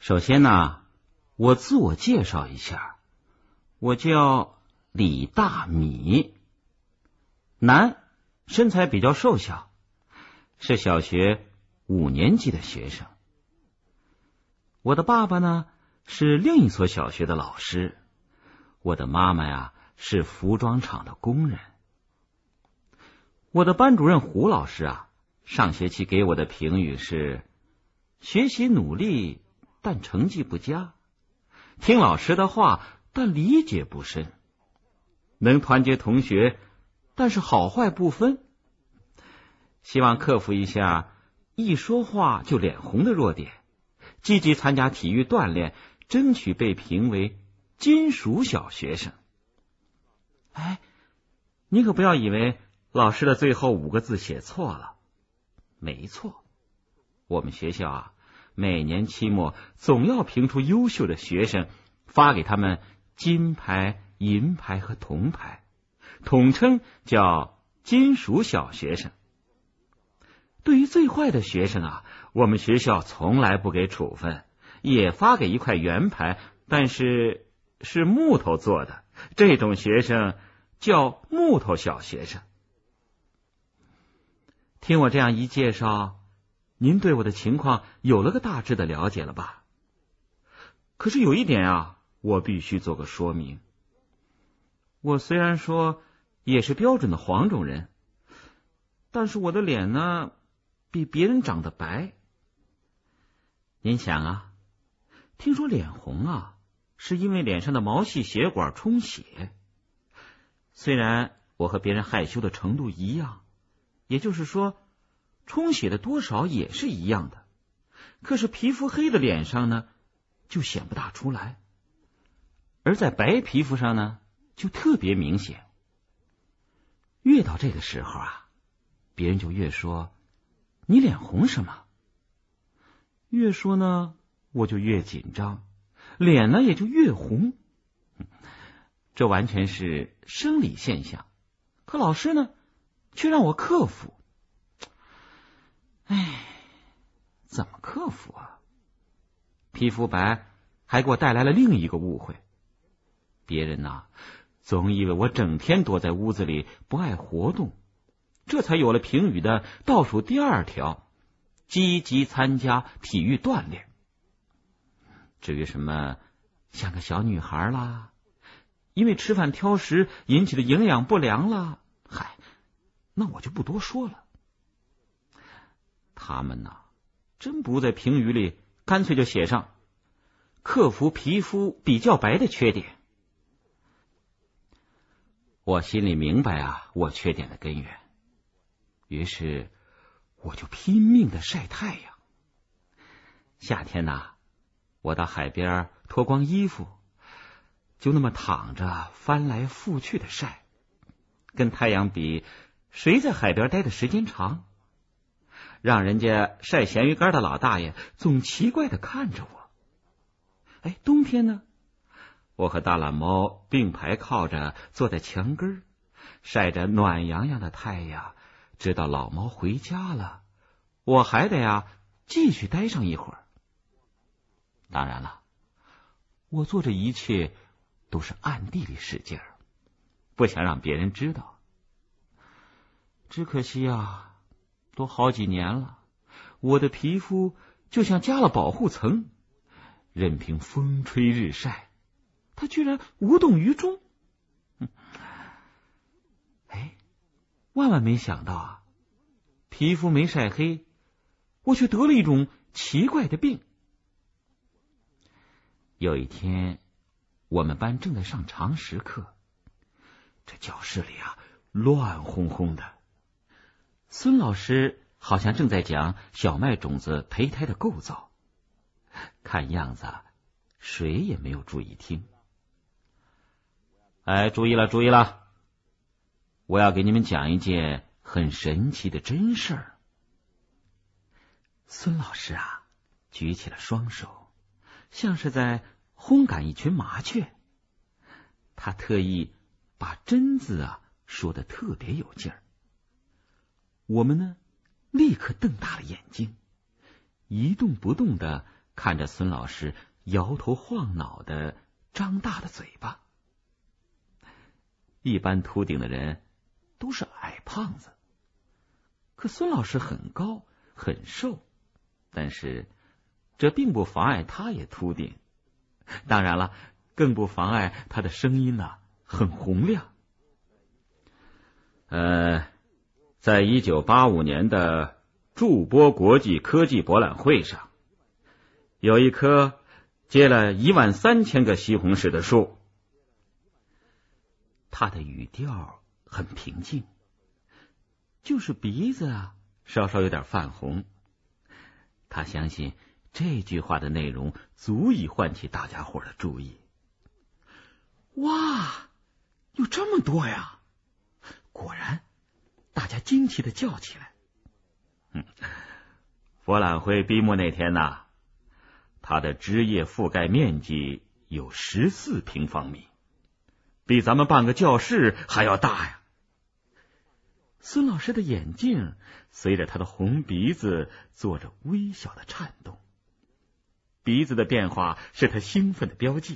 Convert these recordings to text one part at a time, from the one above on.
首先呢，我自我介绍一下，我叫李大米，男，身材比较瘦小，是小学5年级的学生。我的爸爸呢是另一所小学的老师，我的妈妈呀是服装厂的工人。我的班主任胡老师啊，上学期给我的评语是：学习努力，但成绩不佳；听老师的话，但理解不深；能团结同学，但是好坏不分。希望克服一下一说话就脸红的弱点，积极参加体育锻炼，争取被评为金属小学生。哎，你可不要以为老师的最后5个字写错了，没错，我们学校啊，每年期末总要评出优秀的学生，发给他们金牌、银牌和铜牌，统称叫金属小学生。对于最坏的学生啊，我们学校从来不给处分，也发给1块圆牌，但是是木头做的，这种学生叫木头小学生。听我这样一介绍，您对我的情况有了个大致的了解了吧？可是有一点啊，我必须做个说明。我虽然说也是标准的黄种人，但是我的脸呢，比别人长得白。您想啊，听说脸红啊，是因为脸上的毛细血管充血。虽然我和别人害羞的程度一样，也就是说，充血的多少也是一样的，可是皮肤黑的脸上呢，就显不大出来，而在白皮肤上呢，就特别明显。越到这个时候啊，别人就越说你脸红什么？越说呢，我就越紧张，脸呢也就越红。这完全是生理现象，可老师呢，却让我克服。哎，怎么克服啊？皮肤白还给我带来了另一个误会。别人呐，总以为我整天躲在屋子里不爱活动，这才有了评语的倒数第2条：积极参加体育锻炼。至于什么像个小女孩啦，因为吃饭挑食引起的营养不良啦，嗨，那我就不多说了。他们呐，真不如在评语里干脆就写上克服皮肤比较白的缺点。我心里明白啊，我缺点的根源，于是我就拼命的晒太阳。夏天呐，我到海边脱光衣服，就那么躺着翻来覆去的晒。跟太阳比，谁在海边待的时间长？让人家晒咸鱼干的老大爷总奇怪的看着我。哎，冬天呢，我和大懒猫并排靠着坐在墙根，晒着暖洋洋的太阳，直到老猫回家了，我还得呀继续待上一会儿。当然了，我做这一切都是暗地里使劲儿，不想让别人知道。只可惜啊，都好几年了，我的皮肤就像加了保护层，任凭风吹日晒，它居然无动于衷。哎，万万没想到啊，皮肤没晒黑，我却得了一种奇怪的病。有一天，我们班正在上常识课，这教室里啊乱哄哄的。孙老师好像正在讲小麦种子胚胎的构造，看样子谁也没有注意听。哎，注意了，注意了！我要给你们讲一件很神奇的真事儿。孙老师啊，举起了双手，像是在轰赶一群麻雀。他特意把真字啊说得特别有劲儿。我们呢，立刻瞪大了眼睛，一动不动的看着孙老师摇头晃脑的张大的嘴巴。一般秃顶的人都是矮胖子，可孙老师很高很瘦，但是这并不妨碍他也秃顶。当然了，更不妨碍他的声音很洪亮。在1985年的筑波国际科技博览会上，有一棵结了13000个西红柿的树。他的语调很平静，就是鼻子稍稍有点泛红。他相信这句话的内容足以唤起大家伙的注意。哇，有这么多呀！果然，大家惊奇的叫起来。博览会闭幕那天它的枝叶覆盖面积有14平方米，比咱们半个教室还要大呀！孙老师的眼镜随着他的红鼻子做着微小的颤动，鼻子的变化是他兴奋的标记。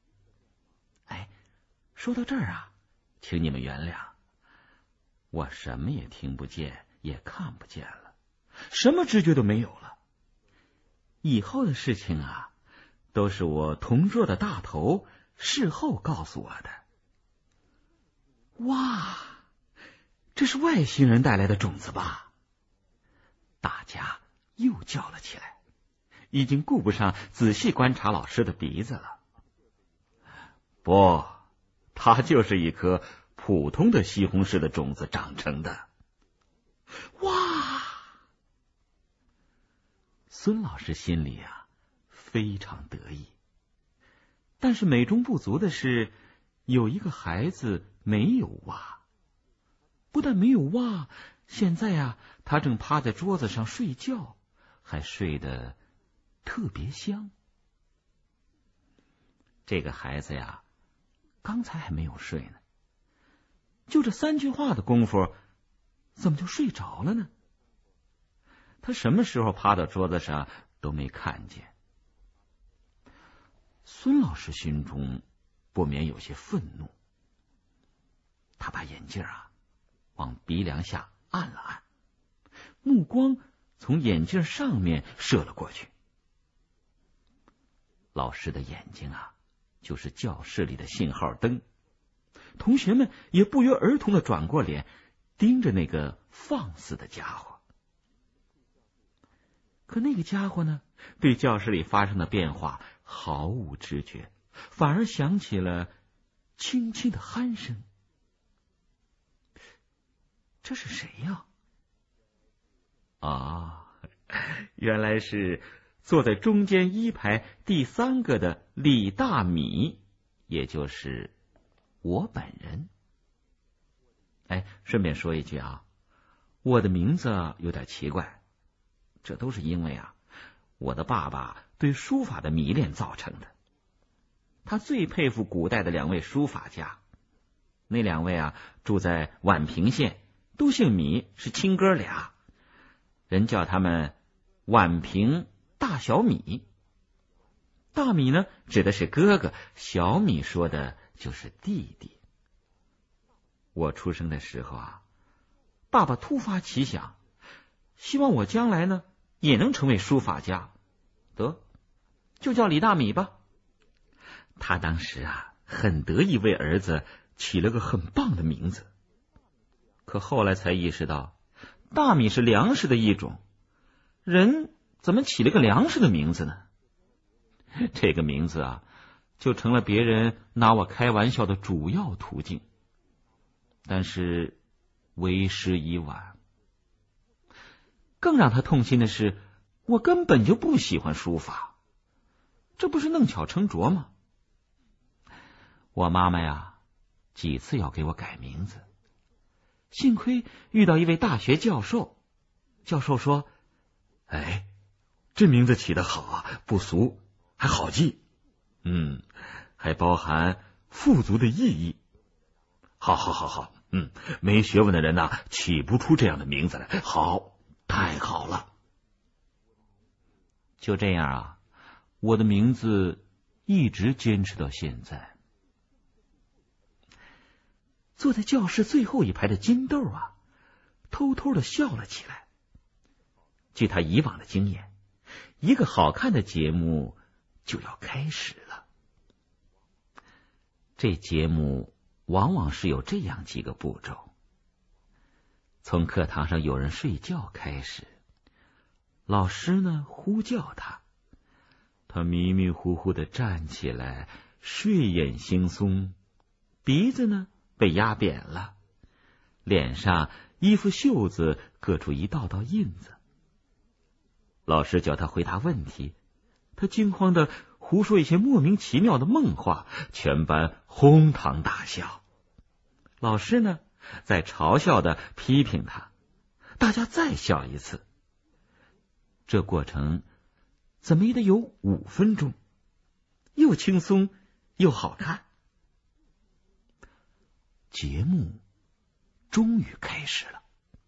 说到这儿请你们原谅，我什么也听不见也看不见了，什么知觉都没有了。以后的事情都是我同桌的大头事后告诉我的。哇，这是外星人带来的种子吧？大家又叫了起来，已经顾不上仔细观察老师的鼻子了。不，它就是一颗普通的西红柿的种子长成的。哇！孙老师心里非常得意，但是美中不足的是，有一个孩子没有挖。不但没有挖，现在他正趴在桌子上睡觉，还睡得特别香。这个孩子刚才还没有睡呢，就这3句话的功夫，怎么就睡着了呢？他什么时候趴到桌子上都没看见。孙老师心中不免有些愤怒，他把眼镜往鼻梁下按了按，目光从眼镜上面射了过去。老师的眼睛就是教室里的信号灯，同学们也不约而同的转过脸，盯着那个放肆的家伙。可那个家伙呢，对教室里发生的变化毫无知觉，反而响起了轻轻的鼾声。这是谁呀？原来是坐在中间1排第3个的李大米，也就是我本人。顺便说一句我的名字有点奇怪，这都是因为我的爸爸对书法的迷恋造成的。他最佩服古代的2位书法家，那2位住在宛平县，都姓米，是亲哥俩，人叫他们宛平大小米。大米呢指的是哥哥，小米说的就是弟弟。我出生的时候爸爸突发奇想，希望我将来呢也能成为书法家，得就叫李大米吧。他当时很得意为儿子起了个很棒的名字，可后来才意识到，大米是粮食的一种，人怎么起了个粮食的名字呢？这个名字就成了别人拿我开玩笑的主要途径。但是为时已晚。更让他痛心的是，我根本就不喜欢书法，这不是弄巧成拙吗？我妈妈几次要给我改名字，幸亏遇到一位大学教授，教授说：“这名字起得好不俗，还好记，还包含富足的意义。好，没学问的人起不出这样的名字来，好，太好了。”就这样我的名字一直坚持到现在。坐在教室最后一排的金豆啊，偷偷的笑了起来。据他以往的经验，一个好看的节目就要开始了。这节目往往是有这样几个步骤：从课堂上有人睡觉开始，老师呢呼叫他，他迷迷糊糊的站起来，睡眼惺忪，鼻子呢被压扁了，脸上衣服袖子各出一道道印子。老师叫他回答问题，他惊慌的胡说一些莫名其妙的梦话，全班哄堂大笑。老师呢在嘲笑的批评他，大家再笑一次。这过程怎么也得有5分钟，又轻松又好看。节目终于开始了。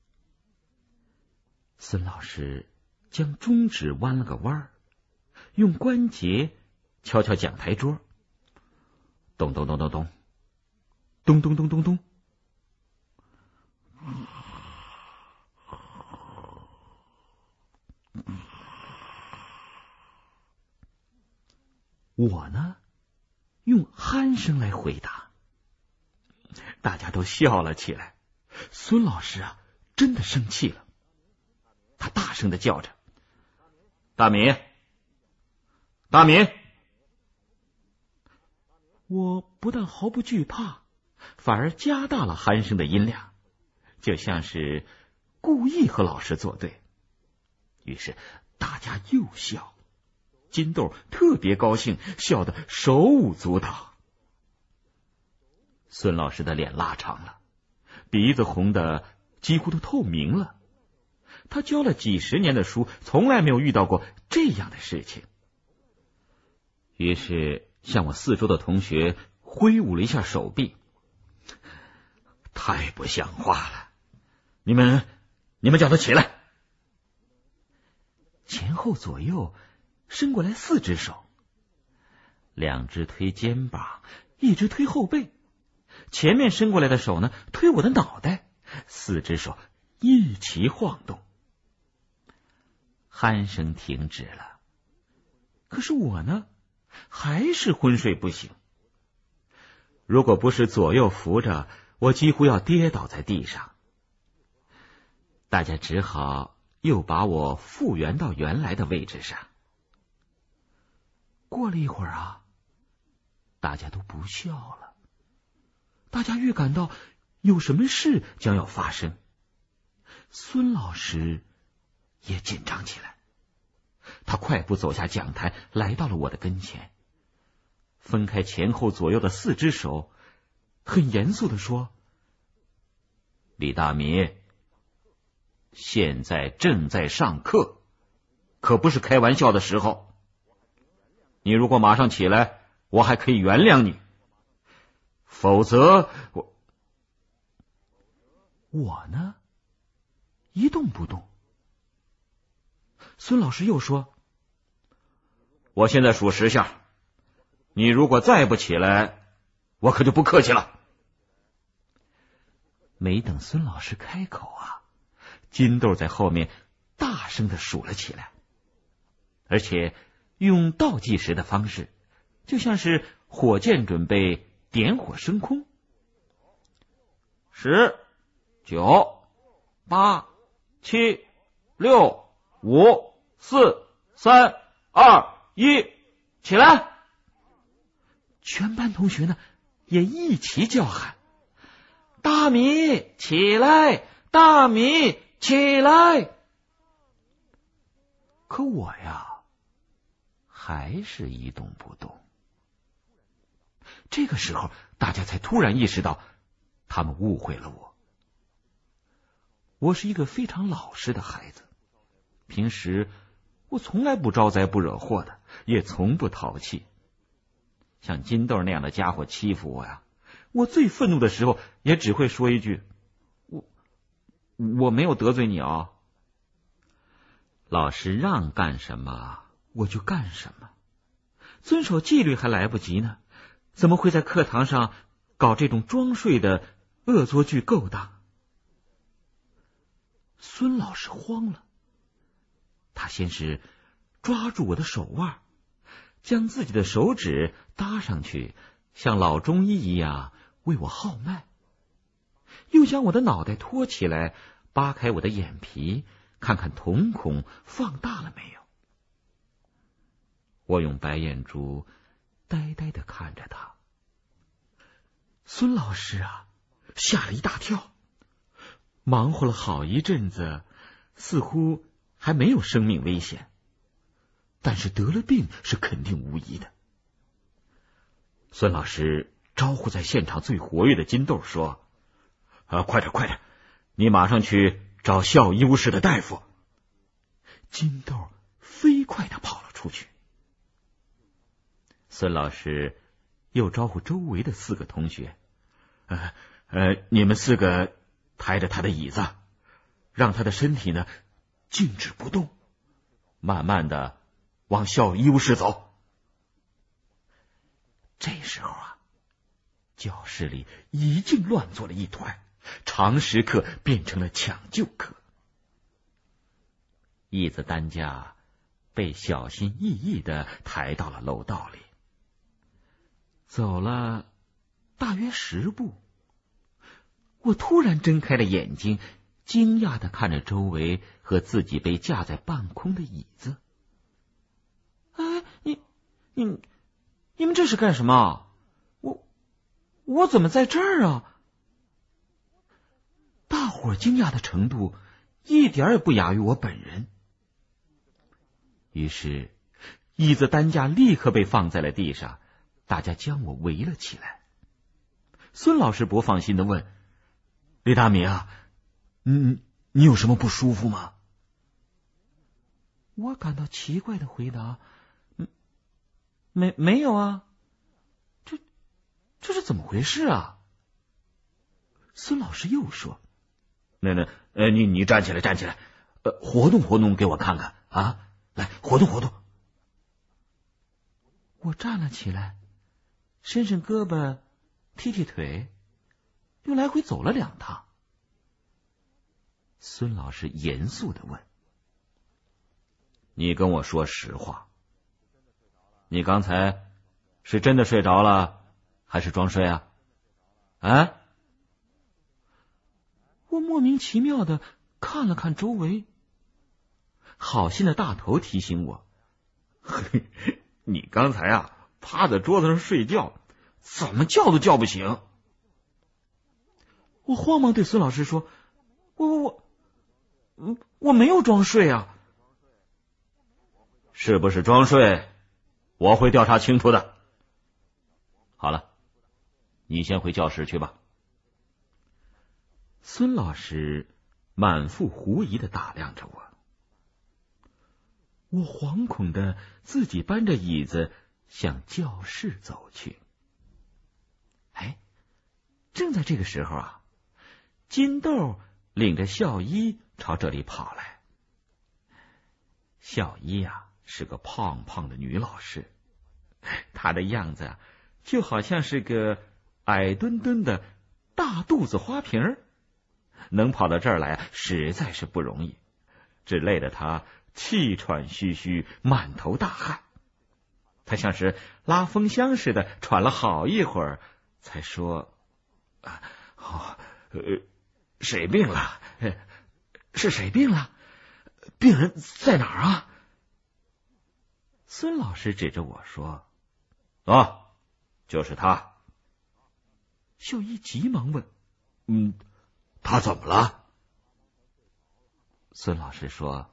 孙老师将中指弯了个弯儿，用关节敲敲讲台桌，咚咚咚咚咚，咚咚咚咚咚。我呢，用鼾声来回答，大家都笑了起来。孙老师啊，真的生气了，他大声的叫着：“大米，大米！”我不但毫不惧怕，反而加大了鼾声的音量，就像是故意和老师作对。于是大家又笑，金豆特别高兴，笑得手舞足蹈。孙老师的脸拉长了，鼻子红的几乎都透明了。他教了几十年的书，从来没有遇到过这样的事情。于是向我四周的同学挥舞了一下手臂。太不像话了，你们叫他起来。前后左右伸过来4只手，2只推肩膀，1只推后背，前面伸过来的手呢推我的脑袋，4只手一齐晃动。鼾声停止了，可是我呢还是昏睡不醒。如果不是左右扶着，我几乎要跌倒在地上。大家只好又把我复原到原来的位置上。过了一会儿啊，大家都不笑了，大家预感到有什么事将要发生。孙老师也紧张起来，他快步走下讲台，来到了我的跟前，分开前后左右的4只手，很严肃地说：“李大米，现在正在上课，可不是开玩笑的时候。你如果马上起来，我还可以原谅你，否则我呢一动不动。”孙老师又说：“我现在数10下，你如果再不起来，我可就不客气了。”没等孙老师开口啊，金豆在后面大声的数了起来，而且用倒计时的方式，就像是火箭准备点火升空。10、9、8、7、6、5、4、3、2、1，起来！全班同学呢也一起叫喊：“大米起来，大米起来！”可我呀，还是一动不动。这个时候，大家才突然意识到，他们误会了我。我是一个非常老实的孩子，平时我从来不招灾不惹祸的，也从不淘气。像金豆那样的家伙欺负我呀，我最愤怒的时候也只会说一句：“我没有得罪你啊。”老师让干什么我就干什么。 遵守纪律还来不及呢，怎么会在课堂上搞这种装睡的恶作剧勾当？孙老师慌了，他先是抓住我的手腕，将自己的手指搭上去，像老中医一样为我号脉，又将我的脑袋托起来，扒开我的眼皮，看看瞳孔放大了没有。我用白眼珠呆呆地看着他。孙老师啊，吓了一大跳，忙活了好一阵子，似乎还没有生命危险，但是得了病是肯定无疑的。孙老师招呼在现场最活跃的金豆说：“快点，你马上去找校医务室的大夫。”金豆飞快地跑了出去。孙老师又招呼周围的4个同学：“你们4个抬着他的椅子，让他的身体呢静止不动，慢慢的往校医务室走。”这时候啊，教室里已经乱作了一团，常识课变成了抢救课。椅子担架被小心翼翼的抬到了楼道里，走了大约10步，我突然睁开了眼睛，惊讶的看着周围和自己被架在半空的椅子。你们这是干什么？我怎么在这儿啊？大伙惊讶的程度一点也不亚于我本人。于是椅子担架立刻被放在了地上，大家将我围了起来。孙老师不放心的问：“李大米啊，你有什么不舒服吗？”我感到奇怪的回答：“没有啊，这是怎么回事啊？”孙老师又说：“你站起来，活动活动给我看看啊，来活动活动。”我站了起来，伸伸胳膊，踢踢腿，又来回走了2趟。孙老师严肃地问：“你跟我说实话，你刚才是真的睡着了，还是装睡啊？”我莫名其妙的看了看周围，好心的大头提醒我：“你刚才啊趴在桌子上睡觉，怎么叫都叫不醒。”我慌忙对孙老师说：“我没有装睡啊。”“是不是装睡？我会调查清楚的。好了，你先回教室去吧。”孙老师满腹狐疑的打量着我，我惶恐的自己搬着椅子向教室走去。正在这个时候啊，金豆领着校医朝这里跑来。校医啊是个胖胖的女老师，她的样子啊就好像是个矮墩墩的大肚子花瓶儿，能跑到这儿来实在是不容易，只累得她气喘吁吁，满头大汗。她像是拉风箱似的喘了好一会儿，才说：“谁病了？是谁病了？病人在哪儿啊？”孙老师指着我说：“就是他。”秀一急忙问：“他怎么了？”孙老师说：“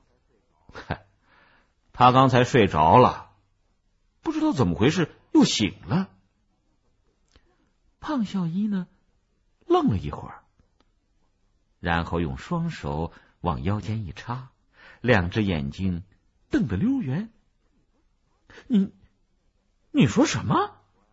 他刚才睡着了，不知道怎么回事又醒了。”胖校医呢愣了一会儿，然后用双手往腰间一插，2只眼睛瞪得溜圆。“你说什么？”“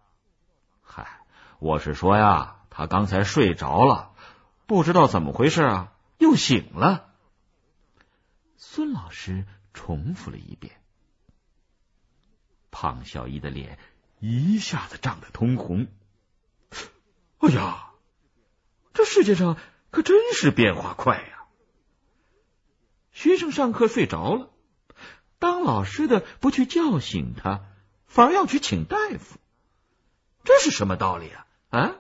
我是说呀，他刚才睡着了，不知道怎么回事啊，又醒了。”孙老师重复了一遍。 胖小一的脸一下子涨得通红。哎呀，这世界上可真是变化快呀！学生上课睡着了，当老师的不去叫醒他，反而要去请大夫，这是什么道理啊？啊！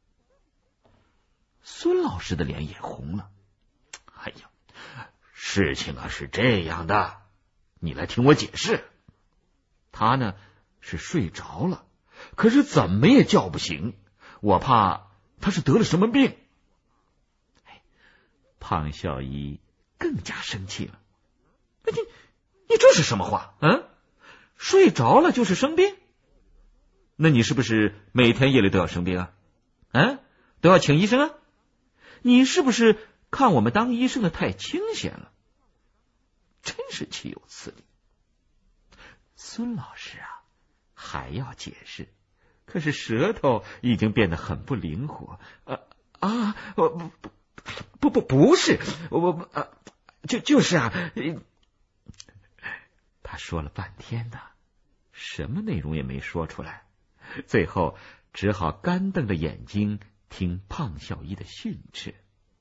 孙老师的脸也红了。哎呀，事情啊是这样的，你来听我解释。他呢是睡着了，可是怎么也叫不醒，我怕他是得了什么病。胖小一更加生气了。你这是什么话？睡着了就是生病？那你是不是每天夜里都要生病啊？都要请医生啊？你是不是看我们当医生的太清闲了？真是岂有此理！孙老师啊，还要解释，可是舌头已经变得很不灵活。不是，就是啊。他说了半天呢，什么内容也没说出来，最后只好干瞪着眼睛听胖小一的训斥。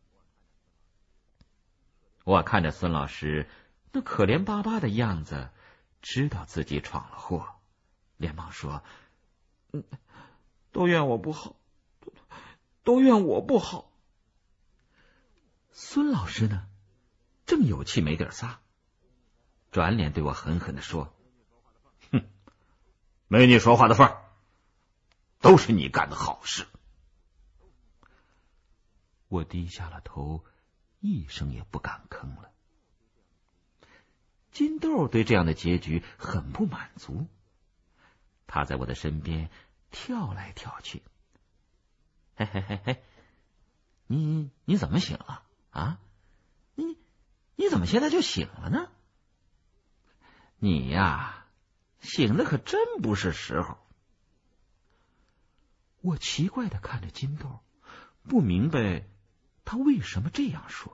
我看着孙老师那可怜巴巴的样子，知道自己闯了祸，连忙说：“都怨我不好，都怨我不好。”孙老师呢，正有气没地儿撒，转脸对我狠狠地说：“哼，没你说话的份儿，都是你干的好事。”我低下了头，一声也不敢吭了。金豆对这样的结局很不满足，他在我的身边跳来跳去。嘿，你怎么醒了啊？你怎么现在就醒了呢？你呀，醒的可真不是时候。我奇怪的看着金豆，不明白他为什么这样说。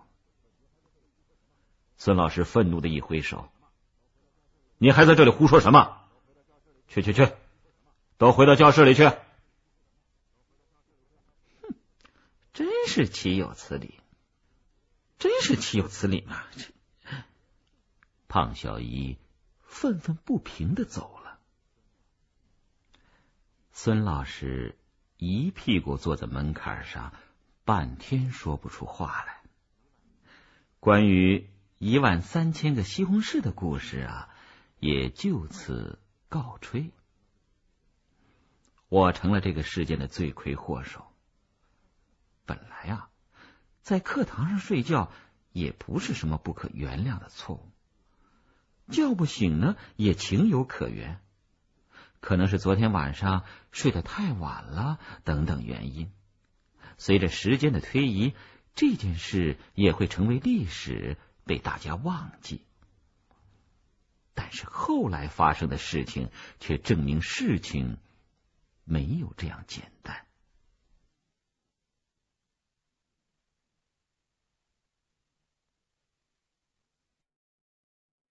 孙老师愤怒的一挥手：“你还在这里胡说什么？去，都回到教室里去！”真是岂有此理！嘛！胖小一愤愤不平的走了。孙老师一屁股坐在门槛上，半天说不出话来。关于13000个西红柿的故事啊，也就此告吹。我成了这个事件的罪魁祸首。本来啊，在课堂上睡觉也不是什么不可原谅的错误，叫不醒呢也情有可原，可能是昨天晚上睡得太晚了等等原因。随着时间的推移，这件事也会成为历史，被大家忘记。但是后来发生的事情却证明事情没有这样简单。